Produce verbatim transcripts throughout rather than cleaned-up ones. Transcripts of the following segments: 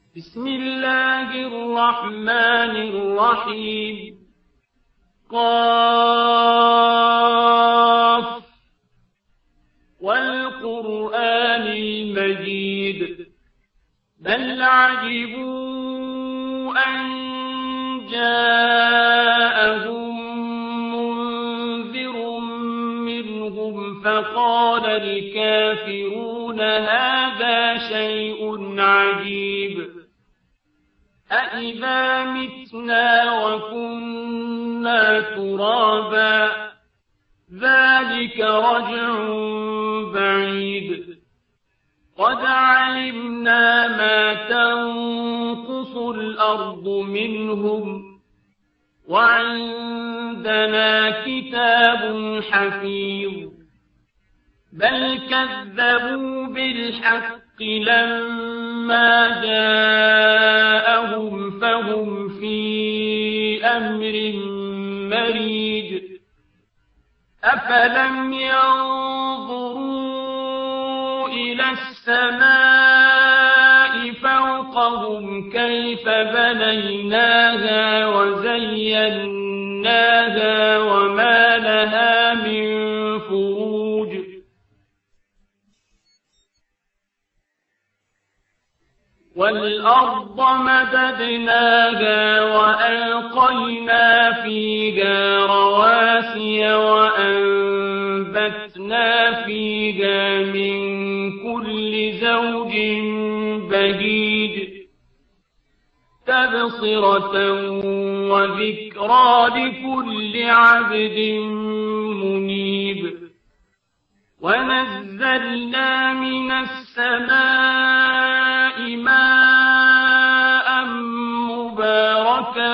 بسم الله الرحمن الرحيم قاف والقرآن المجيد بل عجبوا أن جاءهم منذر منهم فقال الكافرون هذا شيء عجيب أإذا متنا وكنا ترابا ذلك رجع بعيد قد علمنا ما تنقص الأرض منهم وعندنا كتاب حفيظ بل كذبوا بالحق لما جاءهم فهم في أمر مريج أفلم ينظروا إلى السماء فوقهم كيف بنيناها وزيناها وما لها من فروج والأرض مددناها وألقينا فيها رواسي وأنبتنا فيها من كل زوج بهيج تبصرة وذكرى لكل عبد منيب ونزلنا من السماء ماء مباركا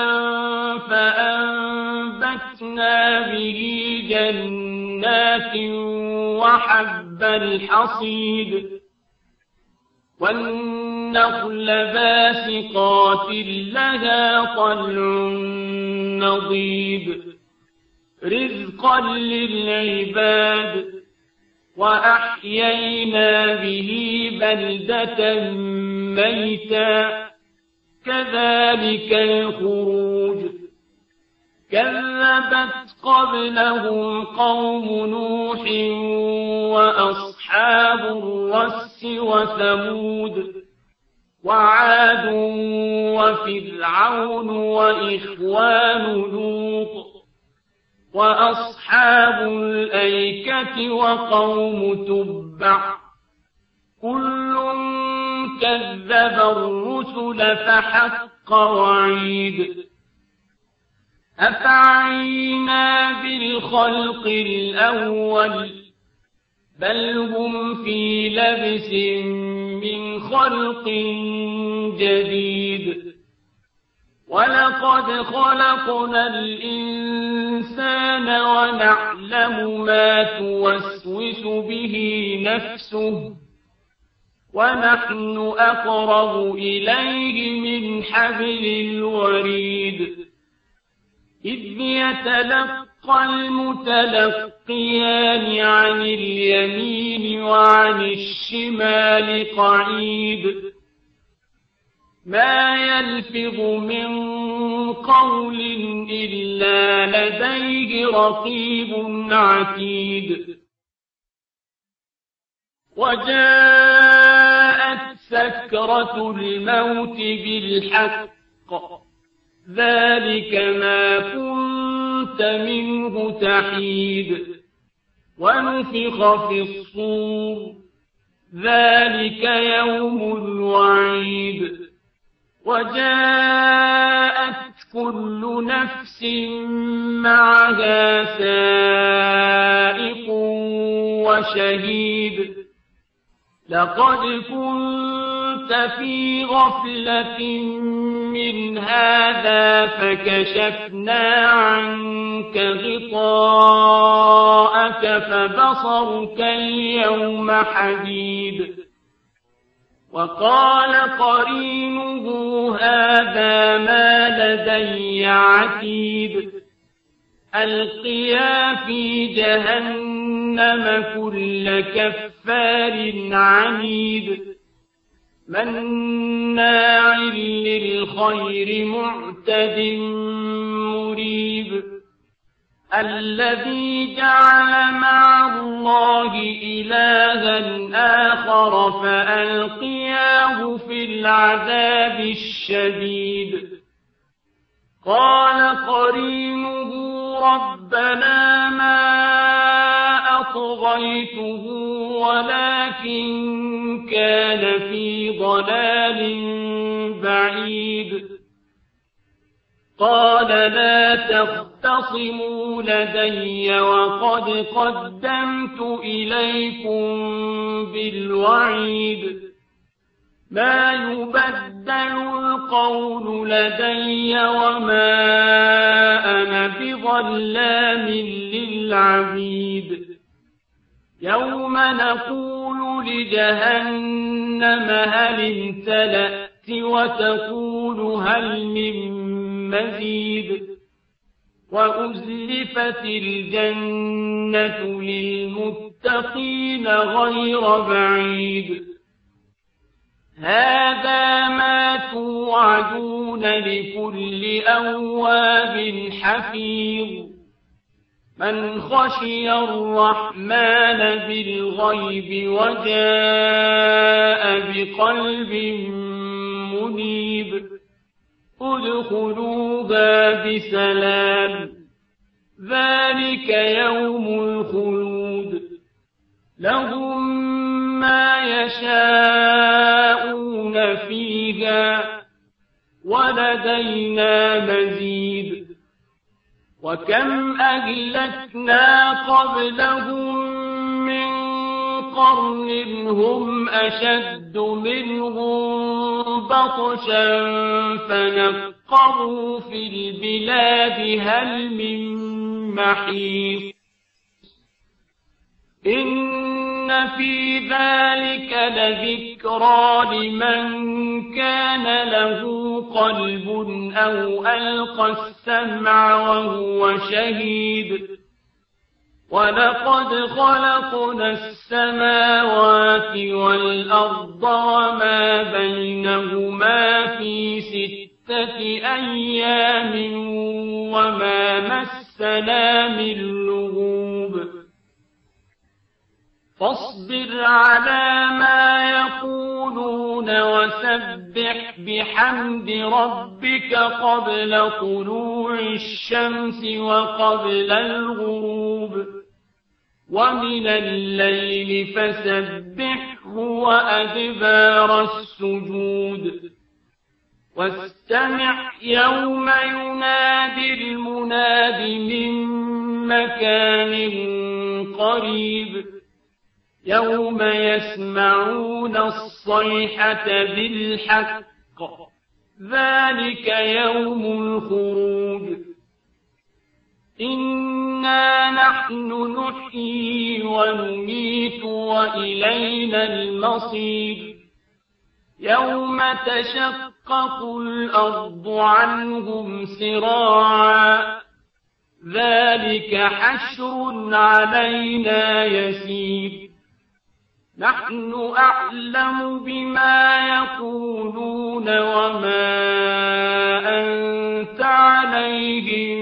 فأنبتنا به جنات وحب الحصيد والنخل باسقات لها طلع نضيد رزقا للعباد وأحيينا به بلدة ميتا كذلك الخروج كذبت قبلهم قوم نوح وأصحاب الرس وثمود وعاد وفرعون وإخوان لوط وأصحاب الأيكة وقوم تبع كل كذب الرسل فحق وعيد أفعينا بالخلق الأول بل هم في لبس من خلق جديد ولقد خلقنا الإنسان ونعلم ما توسوس به نفسه ونحن أقرب إليه من حبل الوريد إذ يتلقى المتلقيان عن اليمين وعن الشمال قعيد ما يلفظ من قول إلا لديه رقيب عتيد وجاءت سكرة الموت بالحق ذلك ما كنت منه تحيد ونفخ في الصور ذلك يوم الوعيد وجاءت كل نفس معها سائق وشهيد لقد كنت في غفلة من هذا فكشفنا عنك غطاءك فبصرك اليوم حديد وقال قرينه هذا ما لدي عتيد ألقيا في جهنم كل كفار عنيد مناع للخير معتد مريب الذي جعل مع الله إلها آخر فألقياه في العذاب الشديد قال قرينه ربنا ما أطغيته ولكن كان في ضلال بعيد قال لا تختصموا لدي وقد قدمت إليكم بالوعيد ما يبدل القول لدي وما أنا بظلام للعبيد يوم نقول لجهنم هل امتلأت وتقول هل من مزيد وأزلفت الجنة للمتقين غير بعيد هذا ما توعدون لكل أواب حفيظ من خشي الرحمن بالغيب وجاء بقلب منيب ادخلوها بسلام ذلك يوم الخلود لهم ما يشاءون فيها ولدينا مزيد وكم أهلكنا قبلهم من قرن هم أشد منهم بطشا فنقروا في البلاد هل من محيص إن في ذلك لذكرى لمن كان له قلب أو ألقى السمع وهو شهيد ولقد خلقنا السماوات والأرض وما بينهما في ستة أيام وما مسنا من لغوب فاصبر على ما يقولون وسبح بحمد ربك قبل طلوع الشمس وقبل الغروب ومن الليل فسبحه وأدبار السجود واستمع يوم ينادي المناد من مكان قريب يوم يسمعون الصيحة بالحق ذلك يوم الخروج إنا نحن نحيي ونميت وإلينا المصير يوم تشقق الأرض عنهم سراعا ذلك حشر علينا يسير نحن أعلم بما يقولون وما أنت عليهم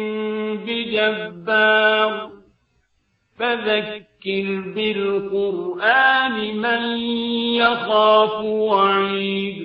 بجبار فذكر بالقرآن من يخاف وعيد